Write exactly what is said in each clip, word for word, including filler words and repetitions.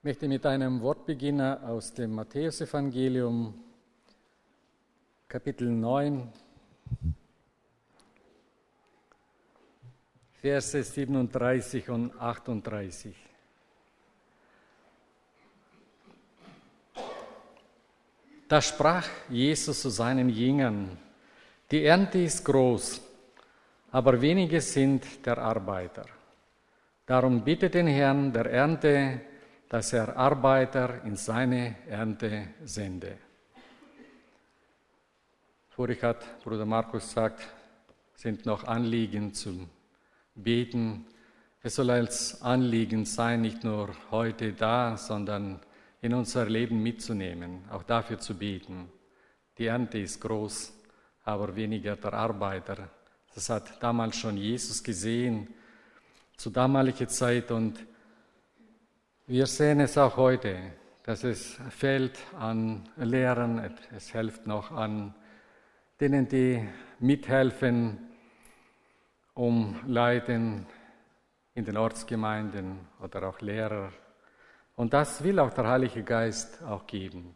möchte mit einem Wort beginnen aus dem Matthäusevangelium, Kapitel neun, Verse siebenunddreißig und achtunddreißig. Da sprach Jesus zu seinen Jüngern: Die Ernte ist groß, aber wenige sind der Arbeiter. Darum bittet den Herrn der Ernte, dass er Arbeiter in seine Ernte sende. Vorhin hat Bruder Markus gesagt, sind noch Anliegen zum Beten. Es soll als Anliegen sein, nicht nur heute da, sondern in unser Leben mitzunehmen, auch dafür zu beten. Die Ernte ist groß, aber weniger der Arbeiter. Das hat damals schon Jesus gesehen, zu damaliger Zeit, und wir sehen es auch heute, dass es fehlt an Lehrern, es hilft noch an denen, die mithelfen, um Leuten in den Ortsgemeinden oder auch Lehrer. Und das will auch der Heilige Geist auch geben.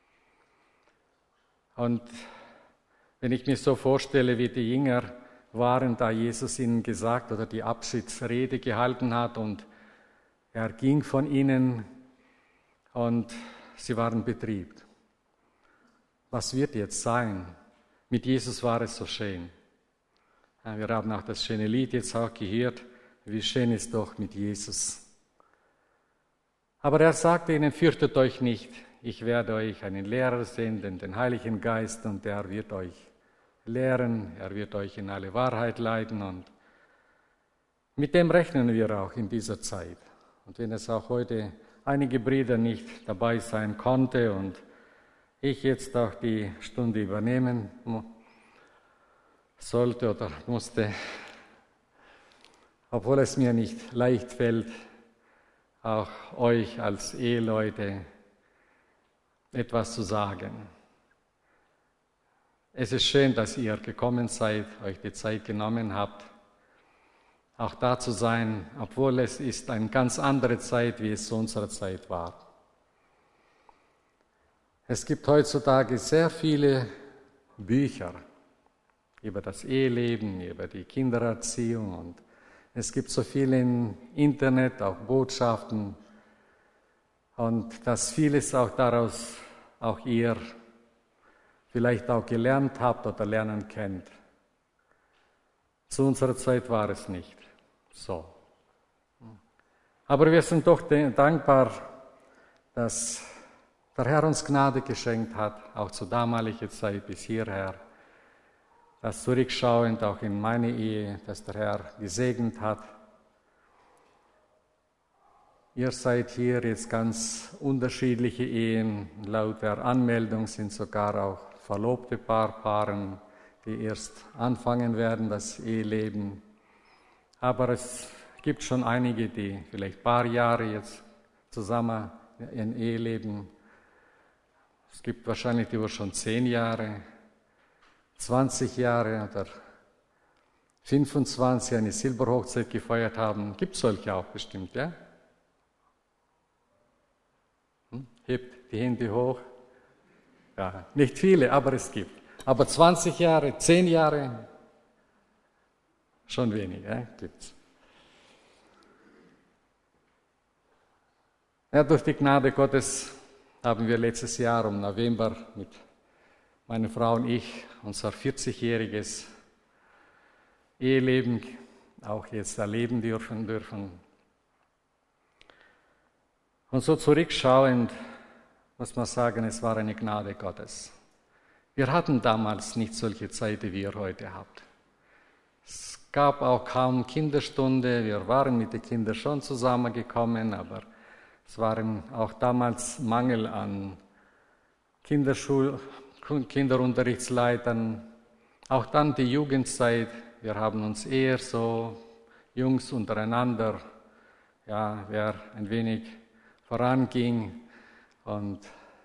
Und wenn ich mir so vorstelle, wie die Jünger waren, da Jesus ihnen gesagt oder die Abschiedsrede gehalten hat und er ging von ihnen und sie waren betriebt. Was wird jetzt sein? Mit Jesus war es so schön. Ja, wir haben auch das schöne Lied jetzt auch gehört. Wie schön ist doch mit Jesus. Aber er sagte ihnen: Fürchtet euch nicht, ich werde euch einen Lehrer senden, den Heiligen Geist, und der wird euch lehren, er wird euch in alle Wahrheit leiten, und mit dem rechnen wir auch in dieser Zeit. Und wenn es auch heute einige Brüder nicht dabei sein konnte und ich jetzt auch die Stunde übernehmen sollte oder musste, obwohl es mir nicht leicht fällt, auch euch als Eheleute etwas zu sagen. Es ist schön, dass ihr gekommen seid, euch die Zeit genommen habt, auch da zu sein, obwohl es ist eine ganz andere Zeit, wie es zu unserer Zeit war. Es gibt heutzutage sehr viele Bücher über das Eheleben, über die Kindererziehung, und es gibt so viel im Internet, auch Botschaften, und dass vieles auch daraus auch ihr vielleicht auch gelernt habt oder lernen könnt. Zu unserer Zeit war es nicht so. Aber wir sind doch dankbar, dass der Herr uns Gnade geschenkt hat, auch zur damaligen Zeit bis hierher. Das zurückschauend auch in meine Ehe, dass der Herr gesegnet hat. Ihr seid hier jetzt ganz unterschiedliche Ehen. Laut der Anmeldung sind sogar auch verlobte Paar, Paaren, die erst anfangen werden, das Eheleben. Aber es gibt schon einige, die vielleicht ein paar Jahre jetzt zusammen ein Eheleben. Es gibt wahrscheinlich die, die schon zehn Jahre, zwanzig Jahre oder fünfundzwanzig eine Silberhochzeit gefeiert haben. Gibt es solche auch bestimmt, ja? Hm? Hebt die Hände hoch. Ja, nicht viele, aber es gibt. Aber zwanzig Jahre, zehn Jahre, schon wenig, ja, gibt's. Ja, durch die Gnade Gottes haben wir letztes Jahr im November mit meiner Frau und ich unser vierzigjähriges Eheleben auch jetzt erleben dürfen, dürfen. Und so zurückschauend muss man sagen, es war eine Gnade Gottes. Wir hatten damals nicht solche Zeiten, wie ihr heute habt. Es gab auch kaum Kinderstunde, wir waren mit den Kindern schon zusammengekommen, aber es waren auch damals Mangel an Kinderschul- Kinderunterrichtsleitern. Auch dann die Jugendzeit, wir haben uns eher so Jungs untereinander, ja, wer ein wenig voranging und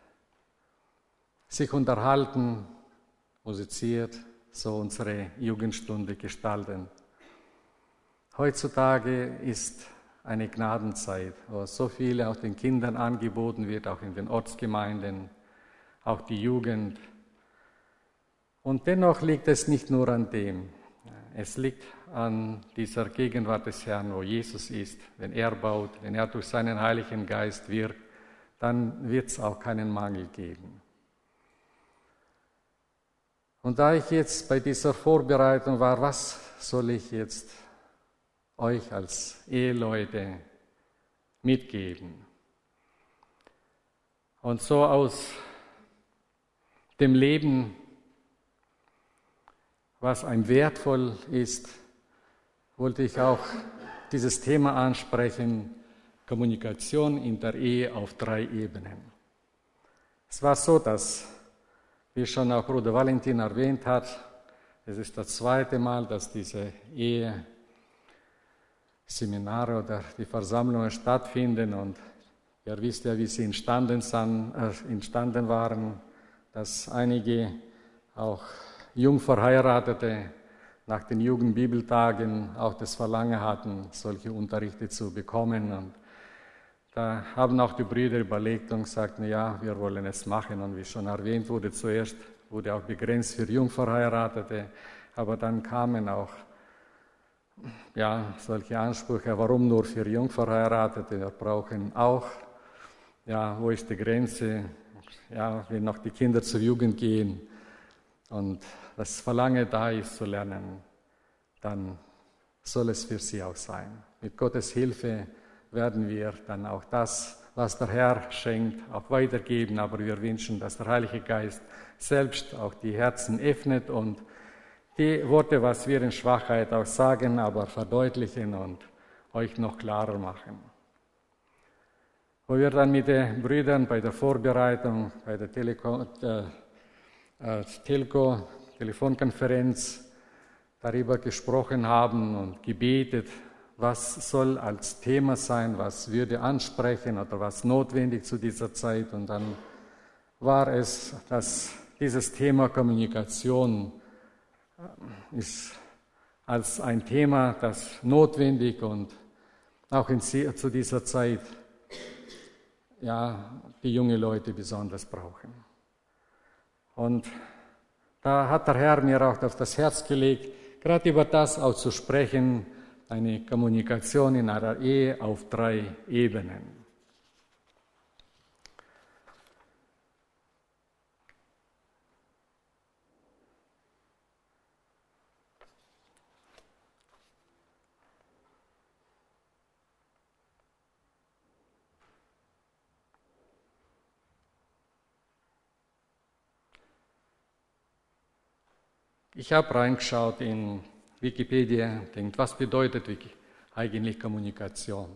sich unterhalten, musiziert, so unsere Jugendstunde gestalten. Heutzutage ist eine Gnadenzeit, wo so viel auch den Kindern angeboten wird, auch in den Ortsgemeinden, auch die Jugend. Und dennoch liegt es nicht nur an dem. Es liegt an dieser Gegenwart des Herrn, wo Jesus ist. Wenn er baut, wenn er durch seinen Heiligen Geist wirkt, dann wird es auch keinen Mangel geben. Und da ich jetzt bei dieser Vorbereitung war, was soll ich jetzt euch als Eheleute mitgeben? Und so aus dem Leben, was einem wertvoll ist, wollte ich auch dieses Thema ansprechen, Kommunikation in der Ehe auf drei Ebenen. Es war so, dass, wie schon auch Bruder Valentin erwähnt hat, es ist das zweite Mal, dass diese Eheseminare oder die Versammlungen stattfinden und ihr wisst ja, wie sie entstanden, sind, äh, entstanden waren, dass einige auch Jungverheiratete nach den Jugendbibeltagen auch das Verlangen hatten, solche Unterrichte zu bekommen. Und da haben auch die Brüder überlegt und gesagt, ja, wir wollen es machen. Und wie schon erwähnt wurde, zuerst wurde auch begrenzt für Jungverheiratete, aber dann kamen auch ja, solche Ansprüche, warum nur für Jungverheiratete? Wir brauchen auch, ja, wo ist die Grenze? Ja, wenn noch die Kinder zur Jugend gehen und das Verlangen da ist zu lernen, dann soll es für sie auch sein. Mit Gottes Hilfe werden wir dann auch das, was der Herr schenkt, auch weitergeben. Aber wir wünschen, dass der Heilige Geist selbst auch die Herzen öffnet und die Worte, was wir in Schwachheit auch sagen, aber verdeutlichen und euch noch klarer machen. Wo wir dann mit den Brüdern bei der Vorbereitung, bei der Teleko, äh, äh, Telco, Telefonkonferenz darüber gesprochen haben und gebetet, was soll als Thema sein, was würde ansprechen oder was notwendig zu dieser Zeit. Und dann war es, dass dieses Thema Kommunikation ist als ein Thema, das notwendig und auch in, zu dieser Zeit ja, die jungen Leute besonders brauchen. Und da hat der Herr mir auch auf das Herz gelegt, gerade über das auch zu sprechen, eine Kommunikation in einer Ehe auf drei Ebenen. Ich habe reingeschaut in Wikipedia, denkt, was bedeutet eigentlich Kommunikation?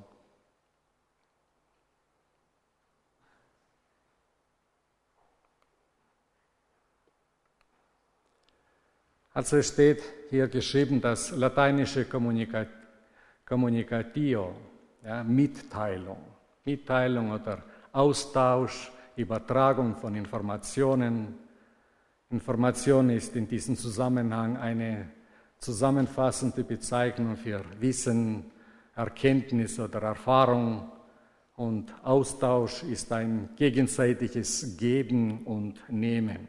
Also es steht hier geschrieben, das lateinische Communica- Communicatio, ja, Mitteilung, Mitteilung oder Austausch, Übertragung von Informationen. Information ist in diesem Zusammenhang eine zusammenfassende Bezeichnung für Wissen, Erkenntnis oder Erfahrung. Und Austausch ist ein gegenseitiges Geben und Nehmen.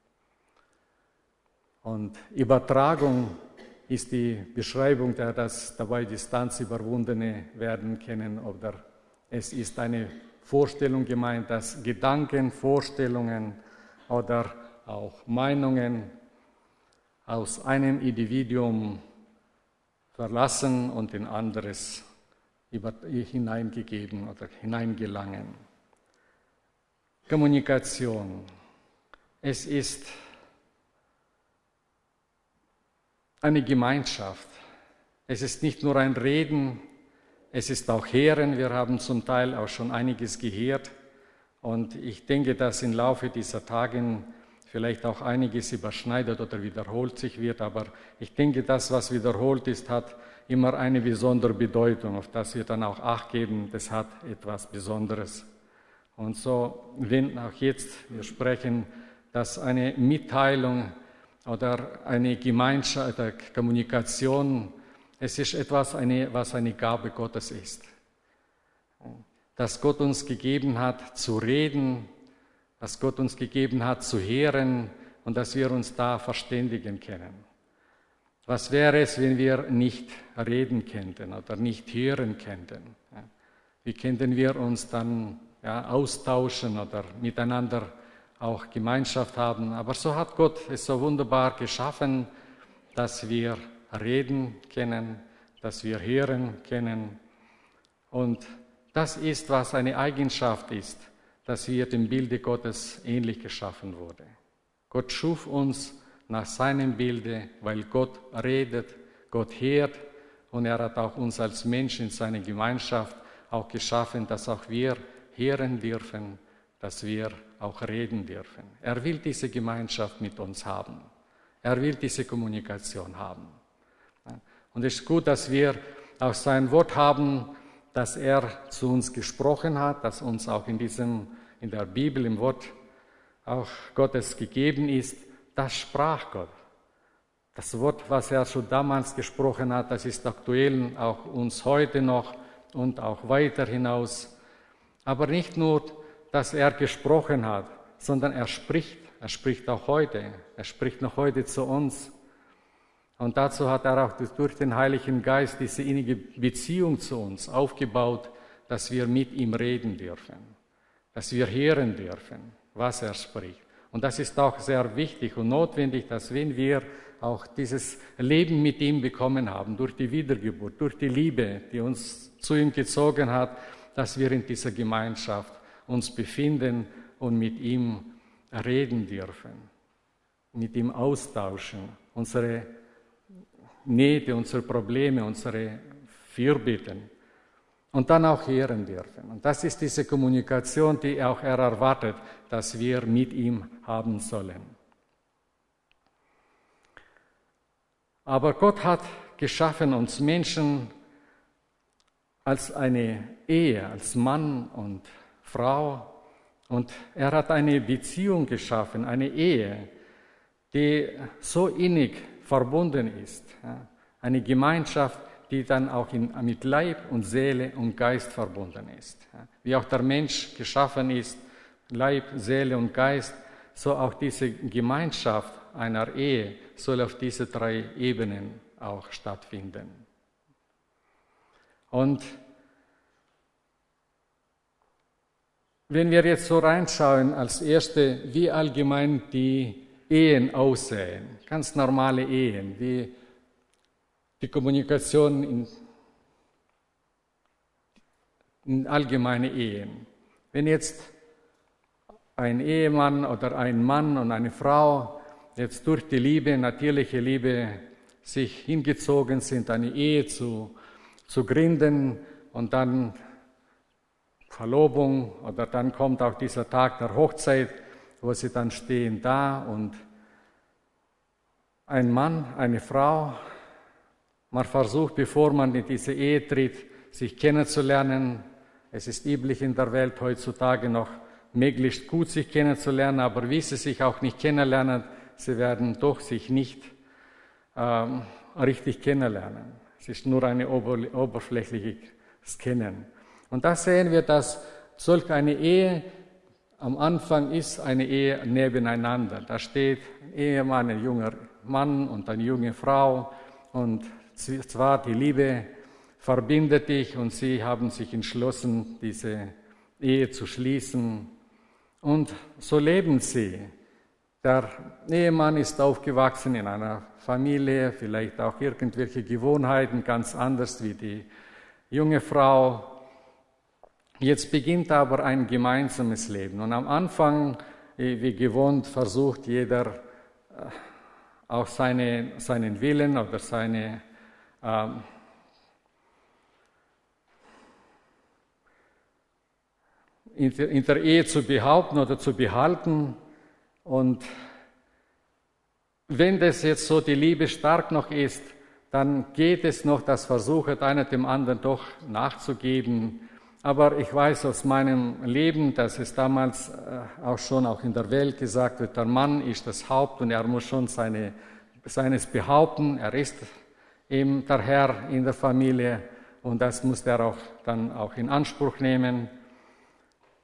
Und Übertragung ist die Beschreibung, der dass dabei Distanz überwundene werden können, oder es ist eine Vorstellung gemeint, dass Gedanken, Vorstellungen oder auch Meinungen aus einem Individuum verlassen und in anderes hineingegeben oder hineingelangen. Kommunikation. Es ist eine Gemeinschaft. Es ist nicht nur ein Reden, es ist auch Hören. Wir haben zum Teil auch schon einiges gehört. Und ich denke, dass im Laufe dieser Tage vielleicht auch einiges überschneidet oder wiederholt sich wird, aber ich denke, das, was wiederholt ist, hat immer eine besondere Bedeutung, auf das wir dann auch Acht geben, das hat etwas Besonderes. Und so, wenn auch jetzt wir sprechen, dass eine Mitteilung oder eine Gemeinschaft, eine Kommunikation, es ist etwas, eine, was eine Gabe Gottes ist. dass Gott uns gegeben hat zu reden, dass Gott uns gegeben hat zu hören und dass wir uns da verständigen können. Was wäre es, wenn wir nicht reden könnten oder nicht hören könnten? Wie könnten wir uns dann ja, austauschen oder miteinander auch Gemeinschaft haben? Aber so hat Gott es so wunderbar geschaffen, dass wir reden können, dass wir hören können. Und das ist, was eine Eigenschaft ist, dass wir dem Bilde Gottes ähnlich geschaffen wurden. Gott schuf uns nach seinem Bilde, weil Gott redet, Gott hört und er hat auch uns als Menschen in seiner Gemeinschaft auch geschaffen, dass auch wir hören dürfen, dass wir auch reden dürfen. Er will diese Gemeinschaft mit uns haben. Er will diese Kommunikation haben. Und es ist gut, dass wir auch sein Wort haben, dass er zu uns gesprochen hat, dass uns auch in diesem, in der Bibel, im Wort auch Gottes gegeben ist. Das sprach Gott. Das Wort, was er schon damals gesprochen hat, das ist aktuell auch uns heute noch und auch weiter hinaus. Aber nicht nur, dass er gesprochen hat, sondern er spricht. Er spricht auch heute. Er spricht noch heute zu uns. Und dazu hat er auch durch den Heiligen Geist diese innige Beziehung zu uns aufgebaut, dass wir mit ihm reden dürfen, dass wir hören dürfen, was er spricht. Und das ist auch sehr wichtig und notwendig, dass wenn wir auch dieses Leben mit ihm bekommen haben, durch die Wiedergeburt, durch die Liebe, die uns zu ihm gezogen hat, dass wir in dieser Gemeinschaft uns befinden und mit ihm reden dürfen, mit ihm austauschen, unsere Nöte, unsere Probleme, unsere Fürbitten und dann auch hören dürfen. Und das ist diese Kommunikation, die auch er erwartet, dass wir mit ihm haben sollen. Aber Gott hat geschaffen uns Menschen als eine Ehe, als Mann und Frau. Und er hat eine Beziehung geschaffen, eine Ehe, die so innig verbunden ist. Eine Gemeinschaft, die dann auch in, mit Leib und Seele und Geist verbunden ist. Wie auch der Mensch geschaffen ist, Leib, Seele und Geist, so auch diese Gemeinschaft einer Ehe soll auf diese drei Ebenen auch stattfinden. Und wenn wir jetzt so reinschauen, als erste, wie allgemein die Ehen aussehen, ganz normale Ehen, wie die Kommunikation in, in allgemeine Ehen. Wenn jetzt ein Ehemann oder ein Mann und eine Frau jetzt durch die Liebe, natürliche Liebe, sich hingezogen sind, eine Ehe zu, zu gründen und dann Verlobung oder dann kommt auch dieser Tag der Hochzeit, wo sie dann stehen da und ein Mann, eine Frau, man versucht, bevor man in diese Ehe tritt, sich kennenzulernen. Es ist üblich in der Welt heutzutage noch, möglichst gut sich kennenzulernen, aber wie sie sich auch nicht kennenlernen, sie werden doch sich nicht ähm, richtig kennenlernen. Es ist nur ein ober- oberflächliches Kennen. Und da sehen wir, dass solch eine Ehe am Anfang ist eine Ehe nebeneinander. Da steht ein Ehemann, ein junger Mann und eine junge Frau und zwar die Liebe verbindet dich und sie haben sich entschlossen, diese Ehe zu schließen und so leben sie. Der Ehemann ist aufgewachsen in einer Familie, vielleicht auch irgendwelche Gewohnheiten ganz anders wie die junge Frau. Jetzt beginnt aber ein gemeinsames Leben und am Anfang, wie gewohnt, versucht jeder auch seine, seinen Willen oder seine ähm, in, der, in der Ehe zu behaupten oder zu behalten. Und wenn das jetzt so die Liebe stark noch ist, dann geht es noch, das versucht einer dem anderen doch nachzugeben. Aber ich weiß aus meinem Leben, dass es damals auch schon auch in der Welt gesagt wird, der Mann ist das Haupt und er muss schon seine, seines behaupten. Er ist eben der Herr in der Familie und das muss er auch dann auch in Anspruch nehmen.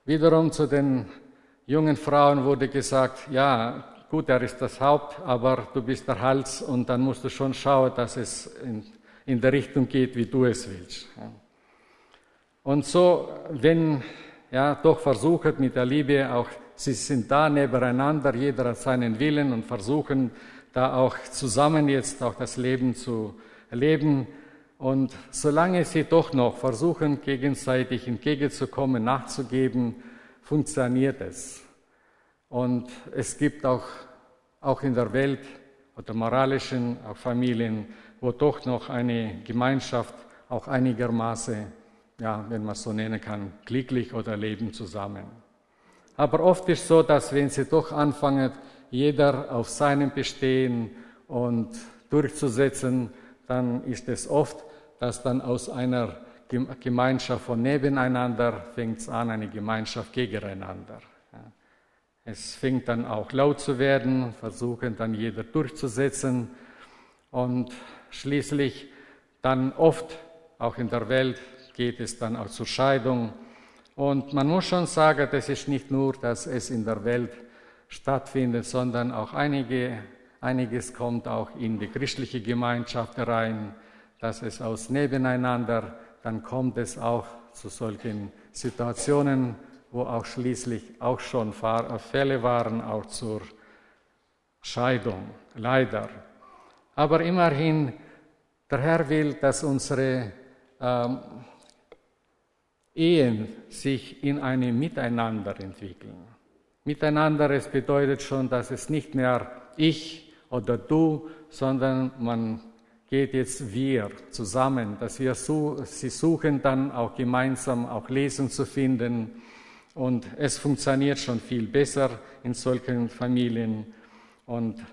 Wiederum zu den jungen Frauen wurde gesagt, ja, gut, er ist das Haupt, aber du bist der Hals und dann musst du schon schauen, dass es in, in der Richtung geht, wie du es willst. Ja. Und so, wenn, ja, doch versucht mit der Liebe auch, sie sind da nebeneinander, jeder hat seinen Willen und versuchen da auch zusammen jetzt auch das Leben zu leben. Und solange sie doch noch versuchen, gegenseitig entgegenzukommen, nachzugeben, funktioniert es. Und es gibt auch, auch in der Welt oder moralischen auch Familien, wo doch noch eine Gemeinschaft auch einigermaßen, ja, wenn man es so nennen kann, glücklich oder leben zusammen. Aber oft ist es so, dass wenn sie doch anfangen, jeder auf seinem Bestehen und durchzusetzen, dann ist es oft, dass dann aus einer Gemeinschaft von nebeneinander fängt es an, eine Gemeinschaft gegeneinander. Es fängt dann auch laut zu werden, versuchen dann jeder durchzusetzen und schließlich dann oft, auch in der Welt, geht es dann auch zur Scheidung. Und man muss schon sagen, das ist nicht nur, dass es in der Welt stattfindet, sondern auch einige, einiges kommt auch in die christliche Gemeinschaft rein, dass es aus Nebeneinander, dann kommt es auch zu solchen Situationen, wo auch schließlich auch schon Fälle waren, auch zur Scheidung, leider. Aber immerhin, der Herr will, dass unsere ähm, Ehen sich in einem Miteinander entwickeln. Miteinander, es bedeutet schon, dass es nicht mehr ich oder du, sondern man geht jetzt wir zusammen, dass wir so, sie suchen dann auch gemeinsam auch Lösungen zu finden. Und es funktioniert schon viel besser in solchen Familien. Und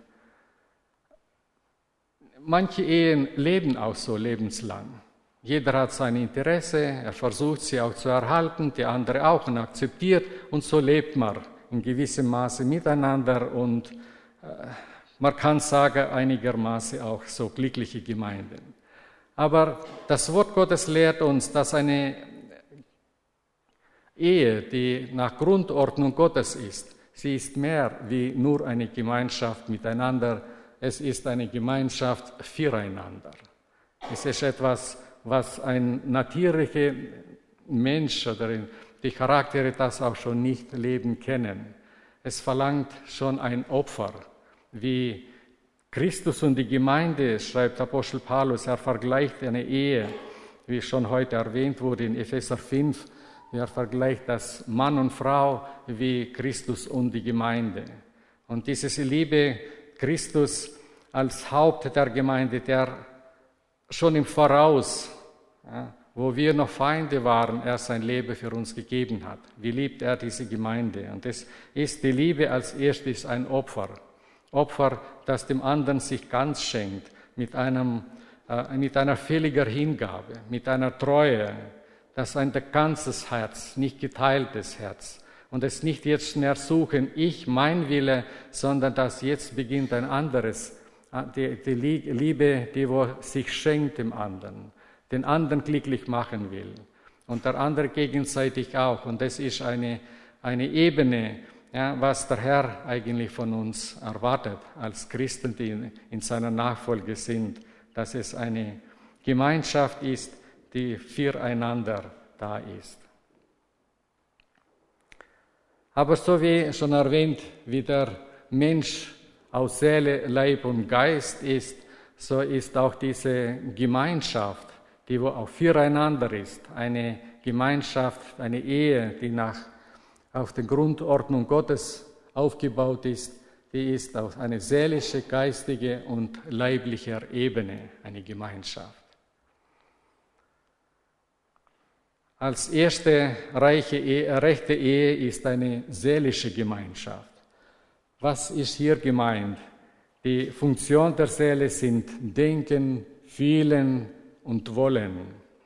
manche Ehen leben auch so lebenslang. Jeder hat sein Interesse, er versucht sie auch zu erhalten, der andere auch und akzeptiert. Und so lebt man in gewissem Maße miteinander und äh, man kann sagen, einigermaßen auch so glückliche Gemeinden. Aber das Wort Gottes lehrt uns, dass eine Ehe, die nach Grundordnung Gottes ist, sie ist mehr wie nur eine Gemeinschaft miteinander, es ist eine Gemeinschaft füreinander. Es ist etwas, was ein natürlicher Mensch oder die Charaktere das auch schon nicht leben können. Es verlangt schon ein Opfer, wie Christus und die Gemeinde, schreibt Apostel Paulus, er vergleicht eine Ehe, wie schon heute erwähnt wurde in Epheser fünf, er vergleicht das Mann und Frau wie Christus und die Gemeinde. Und diese Liebe Christus als Haupt der Gemeinde, der schon im Voraus, ja, wo wir noch Feinde waren, er sein Leben für uns gegeben hat. Wie liebt er diese Gemeinde? Und es ist die Liebe als erstes ein Opfer. Opfer, das dem anderen sich ganz schenkt, mit, einem, äh, mit einer völliger Hingabe, mit einer Treue. Das ist ein ganzes Herz, nicht geteiltes Herz. Und es nicht jetzt mehr suchen, ich, mein Wille, sondern dass jetzt beginnt ein anderes, die, die Liebe, die wo sich schenkt dem anderen, den anderen glücklich machen will. Und der andere gegenseitig auch. Und das ist eine, eine Ebene, ja, was der Herr eigentlich von uns erwartet, als Christen, die in, in seiner Nachfolge sind, dass es eine Gemeinschaft ist, die füreinander da ist. Aber so wie schon erwähnt, wie der Mensch aus Seele, Leib und Geist ist, so ist auch diese Gemeinschaft, die wo auch füreinander ist, eine Gemeinschaft, eine Ehe, die nach auf der Grundordnung Gottes aufgebaut ist, die ist auf eine seelische, geistige und leibliche Ebene eine Gemeinschaft. Als erste reiche Ehe, rechte Ehe ist eine seelische Gemeinschaft. Was ist hier gemeint? Die Funktion der Seele sind Denken, Fühlen und Wollen.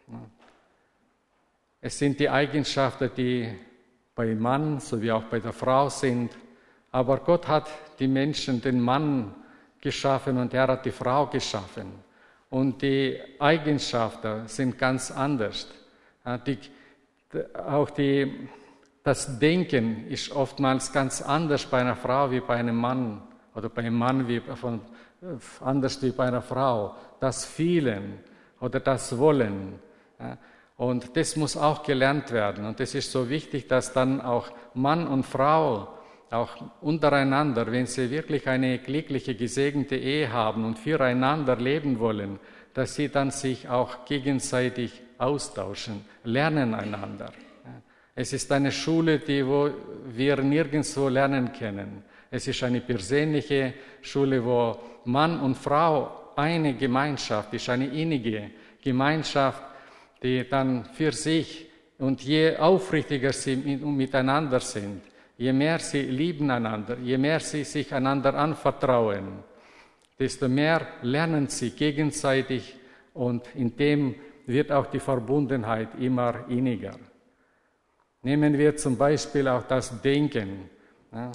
Es sind die Eigenschaften, die beim Mann sowie auch bei der Frau sind. Aber Gott hat die Menschen, den Mann geschaffen und er hat die Frau geschaffen. Und die Eigenschaften sind ganz anders. Die, auch die das Denken ist oftmals ganz anders bei einer Frau wie bei einem Mann oder bei einem Mann wie von, anders wie bei einer Frau. Das Fühlen oder das Wollen. Ja. Und das muss auch gelernt werden. Und es ist so wichtig, dass dann auch Mann und Frau auch untereinander, wenn sie wirklich eine glückliche, gesegnete Ehe haben und füreinander leben wollen, dass sie dann sich auch gegenseitig austauschen, lernen einander. Es ist eine Schule, die wo wir nirgendwo lernen können. Es ist eine persönliche Schule, wo Mann und Frau eine Gemeinschaft ist, eine innige Gemeinschaft, die dann für sich und je aufrichtiger sie miteinander sind, je mehr sie lieben einander, je mehr sie sich einander anvertrauen, desto mehr lernen sie gegenseitig und in dem wird auch die Verbundenheit immer inniger. Nehmen wir zum Beispiel auch das Denken. Ja.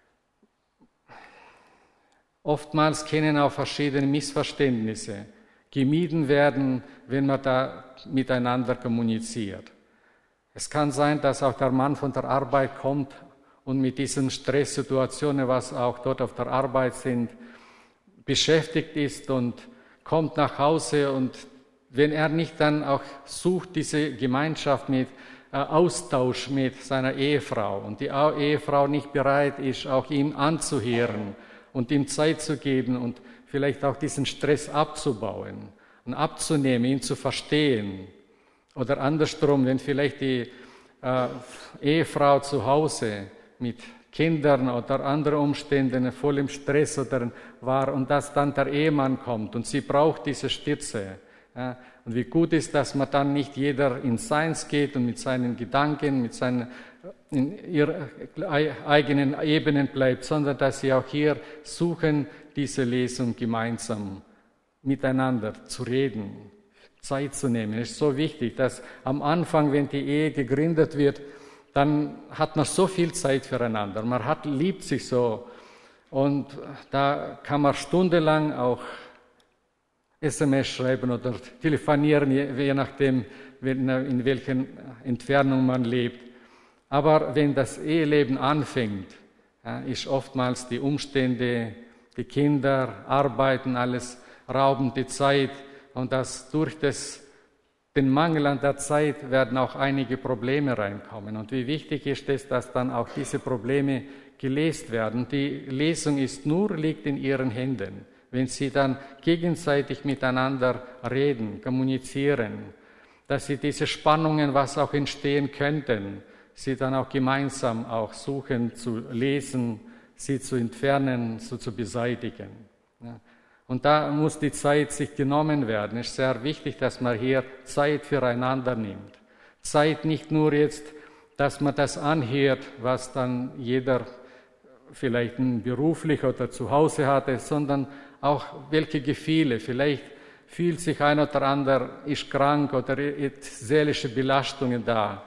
Oftmals können auch verschiedene Missverständnisse gemieden werden, wenn man da miteinander kommuniziert. Es kann sein, dass auch der Mann von der Arbeit kommt und mit diesen Stresssituationen, was auch dort auf der Arbeit sind, beschäftigt ist und kommt nach Hause und wenn er nicht dann auch sucht, diese Gemeinschaft mit äh, Austausch mit seiner Ehefrau und die Ehefrau nicht bereit ist, auch ihm anzuhören und ihm Zeit zu geben und vielleicht auch diesen Stress abzubauen und abzunehmen, ihn zu verstehen. Oder andersrum, wenn vielleicht die äh, Ehefrau zu Hause mit Kindern oder anderen Umständen voll im Stress oder war und dass dann der Ehemann kommt und sie braucht diese Stütze. Ja, und wie gut ist, dass man dann nicht jeder in seins geht und mit seinen Gedanken, mit seinen in ihrer eigenen Ebenen bleibt, sondern dass sie auch hier suchen, diese Lesung gemeinsam miteinander zu reden, Zeit zu nehmen. Es ist so wichtig, dass am Anfang, wenn die Ehe gegründet wird, dann hat man so viel Zeit füreinander. Man hat, liebt sich so und da kann man stundenlang auch S M S schreiben oder telefonieren, je nachdem, in welcher Entfernung man lebt. Aber wenn das Eheleben anfängt, ja, ist oftmals die Umstände, die Kinder, Arbeiten, alles rauben die Zeit und das durch das, den Mangel an der Zeit werden auch einige Probleme reinkommen. Und wie wichtig ist es, dass dann auch diese Probleme gelöst werden. Die Lesung ist nur, liegt in ihren Händen. Wenn sie dann gegenseitig miteinander reden, kommunizieren, dass sie diese Spannungen, was auch entstehen könnten, sie dann auch gemeinsam auch suchen zu lesen, sie zu entfernen, so zu beseitigen. Ja. Und da muss die Zeit sich genommen werden. Es ist sehr wichtig, dass man hier Zeit füreinander nimmt. Zeit nicht nur jetzt, dass man das anhört, was dann jeder vielleicht beruflich oder zu Hause hatte, sondern auch welche Gefühle. Vielleicht fühlt sich ein oder andere, ist krank oder hat seelische Belastungen da.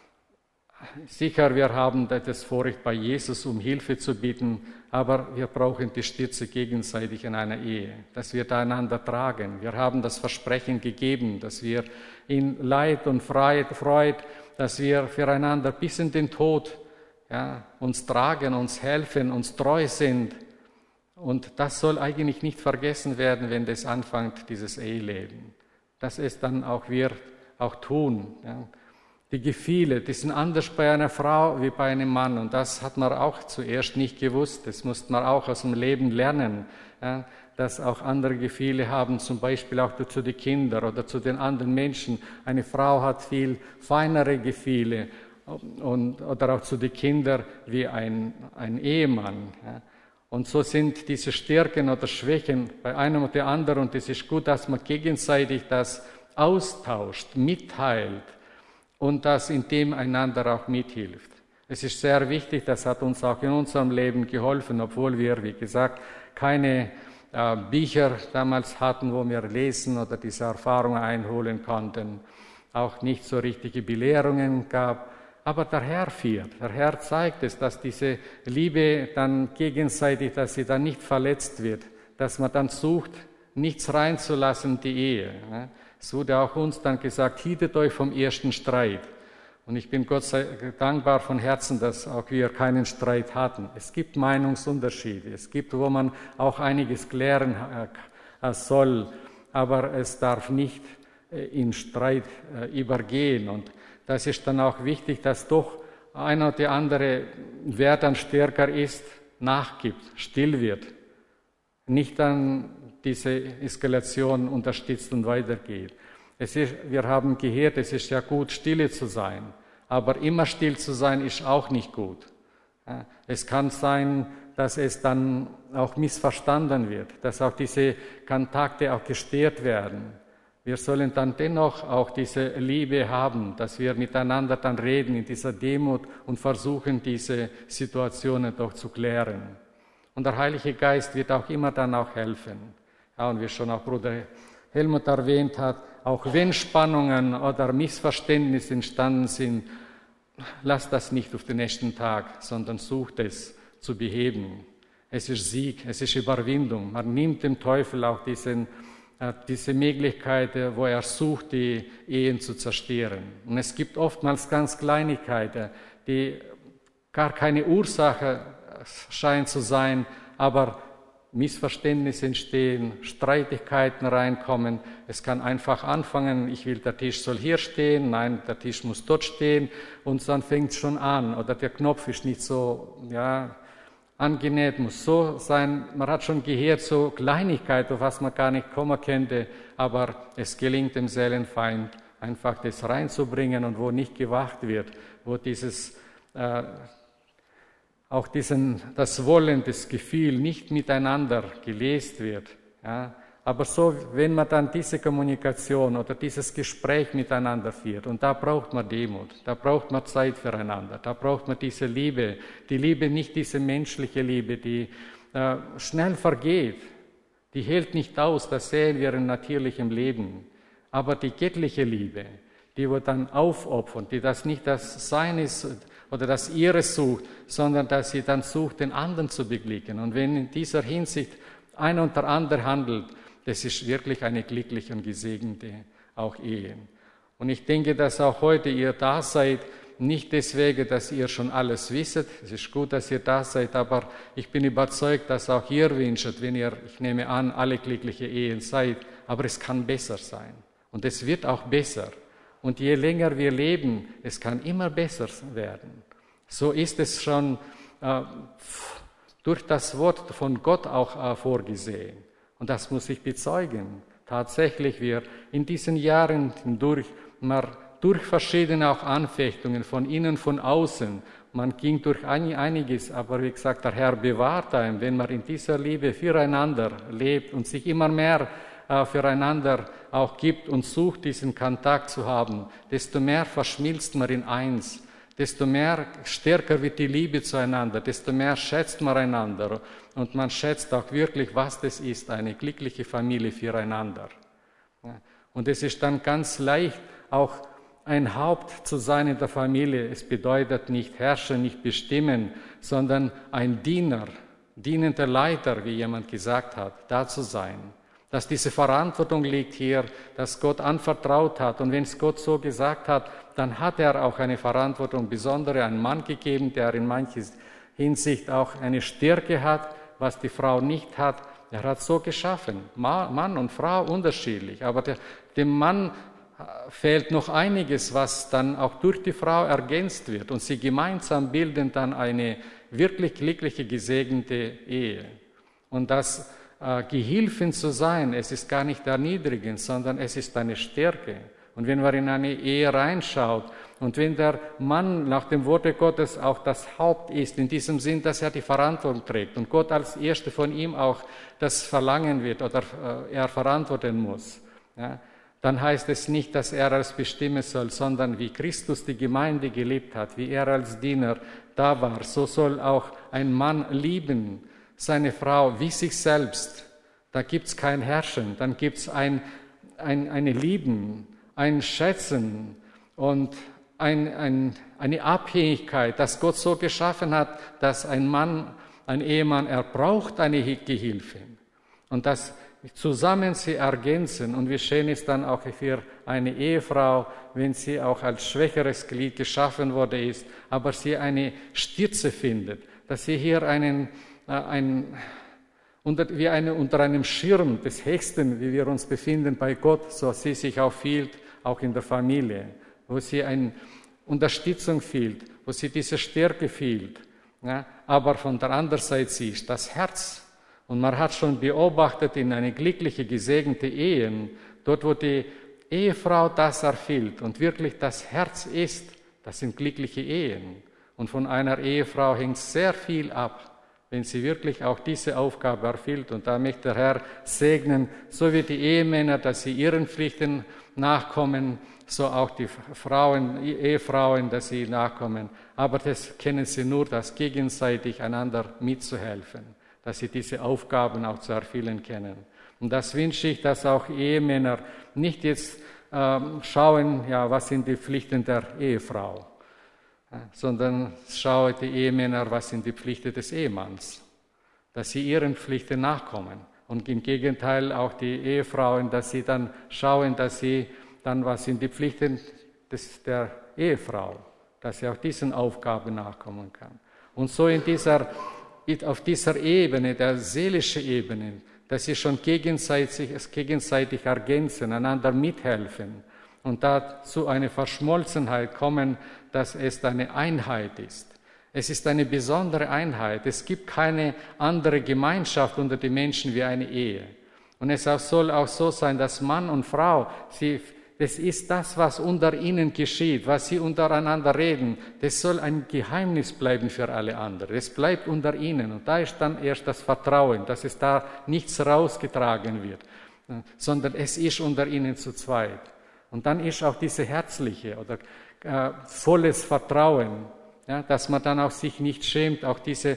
Sicher, wir haben das Vorrecht, bei Jesus um Hilfe zu bitten, aber wir brauchen die Stütze gegenseitig in einer Ehe, dass wir da einander tragen. Wir haben das Versprechen gegeben, dass wir in Leid und Freude, dass wir füreinander bis in den Tod ja, uns tragen, uns helfen, uns treu sind. Und das soll eigentlich nicht vergessen werden, wenn das anfängt, dieses Eheleben. Dass es dann auch wir auch tun. Ja. Die Gefühle, die sind anders bei einer Frau wie bei einem Mann. Und das hat man auch zuerst nicht gewusst. Das musste man auch aus dem Leben lernen, ja, dass auch andere Gefühle haben, zum Beispiel auch zu den Kindern oder zu den anderen Menschen. Eine Frau hat viel feinere Gefühle und, oder auch zu den Kindern wie ein, ein Ehemann. Ja. Und so sind diese Stärken oder Schwächen bei einem oder anderen. Und es ist gut, dass man gegenseitig das austauscht, mitteilt. Und das in dem einander auch mithilft. Es ist sehr wichtig, das hat uns auch in unserem Leben geholfen, obwohl wir, wie gesagt, keine äh, Bücher damals hatten, wo wir lesen oder diese Erfahrungen einholen konnten, auch nicht so richtige Belehrungen gab. Aber der Herr führt, der Herr zeigt es, dass diese Liebe dann gegenseitig, dass sie dann nicht verletzt wird, dass man dann sucht, nichts reinzulassen in die Ehe. Ne? Es wurde auch uns dann gesagt, hütet euch vom ersten Streit. Und ich bin Gott sei dankbar von Herzen, dass auch wir keinen Streit hatten. Es gibt Meinungsunterschiede, es gibt, wo man auch einiges klären soll, aber es darf nicht in Streit übergehen. Und das ist dann auch wichtig, dass doch einer oder der andere, wer dann stärker ist, nachgibt, still wird, nicht dann diese Eskalation unterstützt und weitergeht. Es ist, wir haben gehört, es ist ja gut, stille zu sein, aber immer still zu sein ist auch nicht gut. Es kann sein, dass es dann auch missverstanden wird, dass auch diese Kontakte auch gestört werden. Wir sollen dann dennoch auch diese Liebe haben, dass wir miteinander dann reden in dieser Demut und versuchen, diese Situationen doch zu klären. Und der Heilige Geist wird auch immer dann auch helfen. Ja, und wie schon auch Bruder Helmut erwähnt hat, auch wenn Spannungen oder Missverständnisse entstanden sind, lasst das nicht auf den nächsten Tag, sondern sucht es zu beheben. Es ist Sieg, es ist Überwindung. Man nimmt dem Teufel auch diesen, äh, diese Möglichkeit, wo er sucht, die Ehen zu zerstören. Und es gibt oftmals ganz Kleinigkeiten, die gar keine Ursache scheinen zu sein, aber Missverständnisse entstehen, Streitigkeiten reinkommen. Es kann einfach anfangen, ich will, der Tisch soll hier stehen, nein, der Tisch muss dort stehen, und dann fängt es schon an. Oder der Knopf ist nicht so ja, angenäht, muss so sein. Man hat schon gehört, so Kleinigkeiten, auf was man gar nicht kommen könnte, aber es gelingt dem Seelenfeind, einfach das reinzubringen, und wo nicht gewacht wird, wo dieses äh, auch diesen, das Wollen, das Gefühl nicht miteinander gelesen wird. Ja. Aber so, wenn man dann diese Kommunikation oder dieses Gespräch miteinander führt, und da braucht man Demut, da braucht man Zeit füreinander, da braucht man diese Liebe, die Liebe, nicht diese menschliche Liebe, die äh, schnell vergeht, die hält nicht aus, das sehen wir in natürlichem Leben, aber die göttliche Liebe, die wird dann aufopfern, die das nicht das Seines oder das ihre sucht, sondern dass sie dann sucht, den anderen zu beglücken. Und wenn in dieser Hinsicht einer und der andere handelt, das ist wirklich eine glückliche und gesegnete auch Ehe. Und ich denke, dass auch heute ihr da seid, nicht deswegen, dass ihr schon alles wisst, es ist gut, dass ihr da seid, aber ich bin überzeugt, dass auch ihr wünscht, wenn ihr, ich nehme an, alle glückliche Ehen seid, aber es kann besser sein. Und es wird auch besser. Und je länger wir leben, es kann immer besser werden. So ist es schon äh, durch das Wort von Gott auch äh, vorgesehen. Und das muss ich bezeugen. Tatsächlich, wir in diesen Jahren hindurch, man, durch verschiedene auch Anfechtungen von innen, von außen, man ging durch ein, einiges, aber wie gesagt, der Herr bewahrt einen, wenn man in dieser Liebe füreinander lebt und sich immer mehr füreinander auch gibt und sucht, diesen Kontakt zu haben, desto mehr verschmilzt man in eins, desto mehr stärker wird die Liebe zueinander, desto mehr schätzt man einander, und man schätzt auch wirklich, was das ist, eine glückliche Familie füreinander. Und es ist dann ganz leicht, auch ein Haupt zu sein in der Familie. Es bedeutet nicht herrschen, nicht bestimmen, sondern ein Diener, dienender Leiter, wie jemand gesagt hat, da zu sein. Dass diese Verantwortung liegt hier, dass Gott anvertraut hat. Und wenn es Gott so gesagt hat, dann hat er auch eine Verantwortung, besondere einen Mann gegeben, der in mancher Hinsicht auch eine Stärke hat, was die Frau nicht hat. Er hat so geschaffen, Mann und Frau unterschiedlich. Aber der, dem Mann fehlt noch einiges, was dann auch durch die Frau ergänzt wird. Und sie gemeinsam bilden dann eine wirklich glückliche, gesegnete Ehe. Und das Gehilfen zu sein, es ist gar nicht erniedrigend, sondern es ist eine Stärke. Und wenn man in eine Ehe reinschaut und wenn der Mann nach dem Worte Gottes auch das Haupt ist, in diesem Sinn, dass er die Verantwortung trägt und Gott als Erste von ihm auch das verlangen wird oder er verantworten muss, ja, dann heißt es nicht, dass er es bestimmen soll, sondern wie Christus die Gemeinde geliebt hat, wie er als Diener da war, so soll auch ein Mann lieben, seine Frau wie sich selbst. Da gibt es kein Herrschen, dann gibt es ein, ein, eine Lieben, ein Schätzen und ein, ein, eine Abhängigkeit, dass Gott so geschaffen hat, dass ein Mann, ein Ehemann, er braucht eine Gehilfin. Und das zusammen sie ergänzen. Und wie schön ist dann auch für eine Ehefrau, wenn sie auch als schwächeres Glied geschaffen worden ist, aber sie eine Stütze findet, dass sie hier einen, äh, ein, unter, wie eine, unter einem Schirm des Höchsten, wie wir uns befinden bei Gott, so sie sich auch fühlt, auch in der Familie, wo sie eine Unterstützung fühlt, wo sie diese Stärke fühlt. Ja, aber von der anderen Seite sie ist das Herz. Und man hat schon beobachtet in eine glückliche, gesegnete Ehen, dort wo die Ehefrau das erfüllt und wirklich das Herz ist, das sind glückliche Ehen. Und von einer Ehefrau hängt sehr viel ab, wenn sie wirklich auch diese Aufgabe erfüllt. Und da möchte der Herr segnen, so wie die Ehemänner, dass sie ihren Pflichten nachkommen, so auch die Frauen, Ehefrauen, dass sie nachkommen. Aber das kennen sie nur, das gegenseitig einander mitzuhelfen, dass sie diese Aufgaben auch zu erfüllen kennen. Und das wünsche ich, dass auch Ehemänner nicht jetzt ähm, schauen, ja, was sind die Pflichten der Ehefrau, ja, sondern schauen die Ehemänner, was sind die Pflichten des Ehemanns, dass sie ihren Pflichten nachkommen. Und im Gegenteil auch die Ehefrauen, dass sie dann schauen, dass sie dann, was sind die Pflichten des, der Ehefrau, dass sie auch diesen Aufgaben nachkommen kann. Und so in dieser, auf dieser Ebene, der seelischen Ebene, dass sie schon gegenseitig, gegenseitig ergänzen, einander mithelfen und dazu eine Verschmolzenheit kommen, dass es eine Einheit ist. Es ist eine besondere Einheit. Es gibt keine andere Gemeinschaft unter den Menschen wie eine Ehe. Und es soll auch so sein, dass Mann und Frau, sie das ist das, was unter ihnen geschieht, was sie untereinander reden. Das soll ein Geheimnis bleiben für alle anderen. Es bleibt unter ihnen. Und da ist dann erst das Vertrauen, dass es da nichts rausgetragen wird, sondern es ist unter ihnen zu zweit. Und dann ist auch diese herzliche oder äh, volles Vertrauen, ja, dass man dann auch sich nicht schämt, auch diese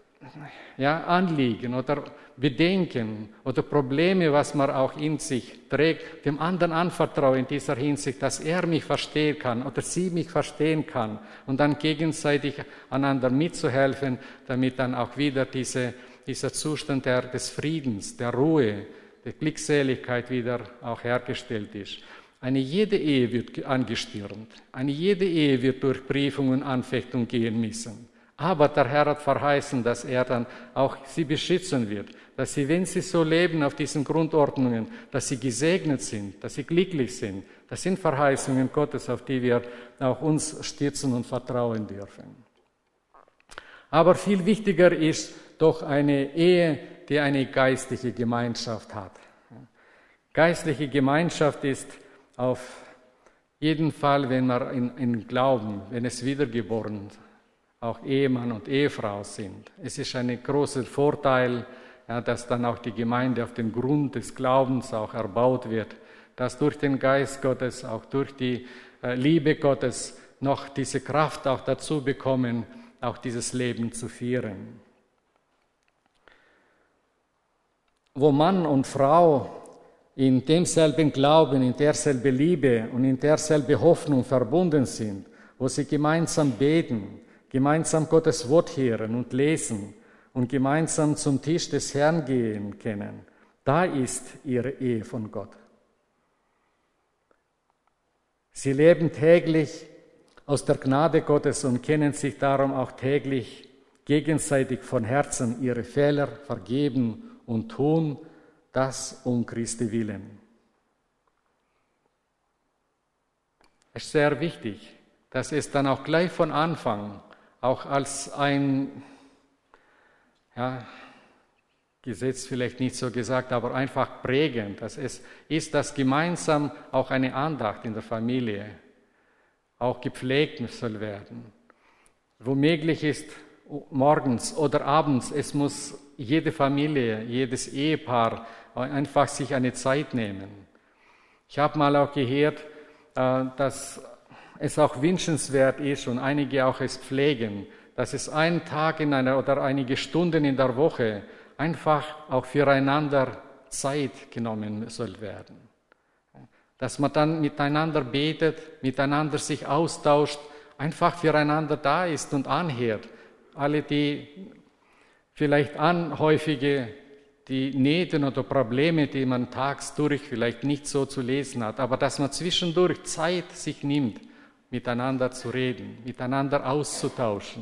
ja, Anliegen oder Bedenken oder Probleme, was man auch in sich trägt, dem anderen anvertrauen in dieser Hinsicht, dass er mich verstehen kann oder sie mich verstehen kann und dann gegenseitig einander mitzuhelfen, damit dann auch wieder diese, dieser Zustand der, des Friedens, der Ruhe, der Glückseligkeit wieder auch hergestellt ist. Eine jede Ehe wird angestürmt, eine jede Ehe wird durch Prüfungen und Anfechtungen gehen müssen. Aber der Herr hat verheißen, dass er dann auch sie beschützen wird, dass sie, wenn sie so leben auf diesen Grundordnungen, dass sie gesegnet sind, dass sie glücklich sind. Das sind Verheißungen Gottes, auf die wir auch uns stützen und vertrauen dürfen. Aber viel wichtiger ist doch eine Ehe, die eine geistliche Gemeinschaft hat. Geistliche Gemeinschaft ist auf jeden Fall, wenn wir in, in Glauben, wenn es wiedergeboren ist, auch Ehemann und Ehefrau sind. Es ist ein großer Vorteil, ja, dass dann auch die Gemeinde auf dem Grund des Glaubens auch erbaut wird, dass durch den Geist Gottes, auch durch die äh, Liebe Gottes noch diese Kraft auch dazu bekommen, auch dieses Leben zu führen. Wo Mann und Frau in demselben Glauben, in derselben Liebe und in derselben Hoffnung verbunden sind, wo sie gemeinsam beten, gemeinsam Gottes Wort hören und lesen und gemeinsam zum Tisch des Herrn gehen können, da ist ihre Ehe von Gott. Sie leben täglich aus der Gnade Gottes und können sich darum auch täglich gegenseitig von Herzen ihre Fehler vergeben und tun das um Christi willen. Es ist sehr wichtig, dass es dann auch gleich von Anfang auch als ein ja, Gesetz vielleicht nicht so gesagt, aber einfach prägend, dass es ist, dass gemeinsam auch eine Andacht in der Familie auch gepflegt soll werden. Wo möglich ist, morgens oder abends, es muss jede Familie, jedes Ehepaar einfach sich eine Zeit nehmen. Ich habe mal auch gehört, dass es auch wünschenswert ist und einige auch es pflegen, dass es einen Tag in einer oder einige Stunden in der Woche einfach auch füreinander Zeit genommen soll werden. Dass man dann miteinander betet, miteinander sich austauscht, einfach füreinander da ist und anhört. Alle die vielleicht anhäufige die Nöte oder Probleme, die man tagsdurch vielleicht nicht so zu lesen hat, aber dass man zwischendurch Zeit sich nimmt, miteinander zu reden, miteinander auszutauschen,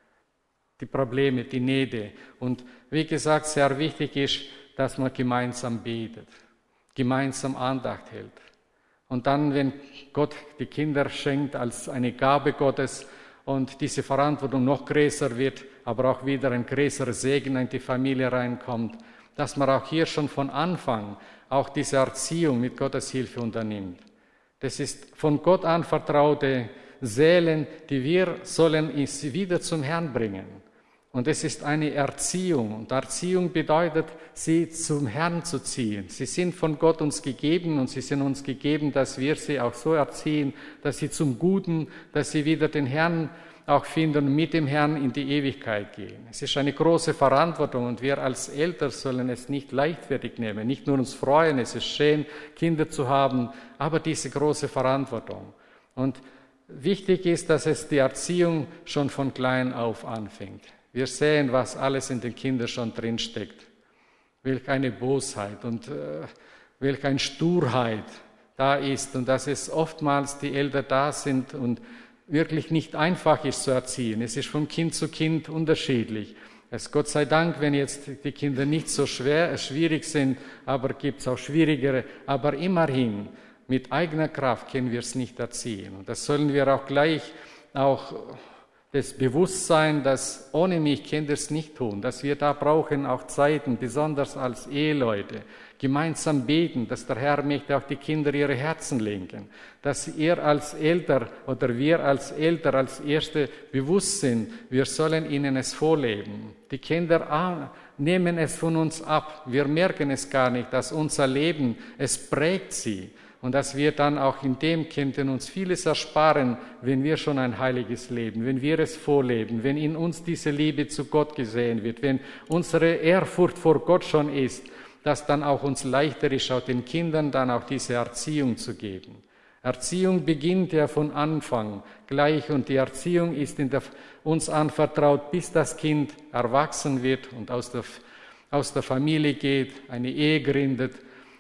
die Probleme, die Nöte. Und wie gesagt, sehr wichtig ist, dass man gemeinsam betet, gemeinsam Andacht hält. Und dann, wenn Gott die Kinder schenkt als eine Gabe Gottes und diese Verantwortung noch größer wird, aber auch wieder ein größerer Segen in die Familie reinkommt, dass man auch hier schon von Anfang auch diese Erziehung mit Gottes Hilfe unternimmt. Das ist von Gott anvertraute Seelen, die wir sollen wieder zum Herrn bringen. Und es ist eine Erziehung. Und Erziehung bedeutet, sie zum Herrn zu ziehen. Sie sind von Gott uns gegeben und sie sind uns gegeben, dass wir sie auch so erziehen, dass sie zum Guten, dass sie wieder den Herrn auch finden und mit dem Herrn in die Ewigkeit gehen. Es ist eine große Verantwortung und wir als Eltern sollen es nicht leichtfertig nehmen. Nicht nur uns freuen, es ist schön, Kinder zu haben, aber diese große Verantwortung. Und wichtig ist, dass es die Erziehung schon von klein auf anfängt. Wir sehen, was alles in den Kindern schon drinsteckt. Welch eine Bosheit und äh, welch eine Sturheit da ist und dass es oftmals die Eltern da sind und wirklich nicht einfach ist zu erziehen. Es ist von Kind zu Kind unterschiedlich. Es Gott sei Dank, wenn jetzt die Kinder nicht so schwer, schwierig sind, aber gibt es auch schwierigere. Aber immerhin, mit eigener Kraft können wir es nicht erziehen. Und das sollen wir auch gleich auch das Bewusstsein, dass ohne mich könnt ihr es nicht tun, dass wir da brauchen auch Zeiten, besonders als Eheleute, gemeinsam beten, dass der Herr möchte auch die Kinder ihre Herzen lenken, dass ihr als Eltern oder wir als Eltern als Erste bewusst sind, wir sollen ihnen es vorleben. Die Kinder nehmen es von uns ab, wir merken es gar nicht, dass unser Leben, es prägt sie. Und dass wir dann auch in dem könnten uns vieles ersparen, wenn wir schon ein heiliges Leben, wenn wir es vorleben, wenn in uns diese Liebe zu Gott gesehen wird, wenn unsere Ehrfurcht vor Gott schon ist, dass dann auch uns leichter ist, auch den Kindern dann auch diese Erziehung zu geben. Erziehung beginnt ja von Anfang gleich und die Erziehung ist in der, uns anvertraut, bis das Kind erwachsen wird und aus der, aus der Familie geht, eine Ehe gründet.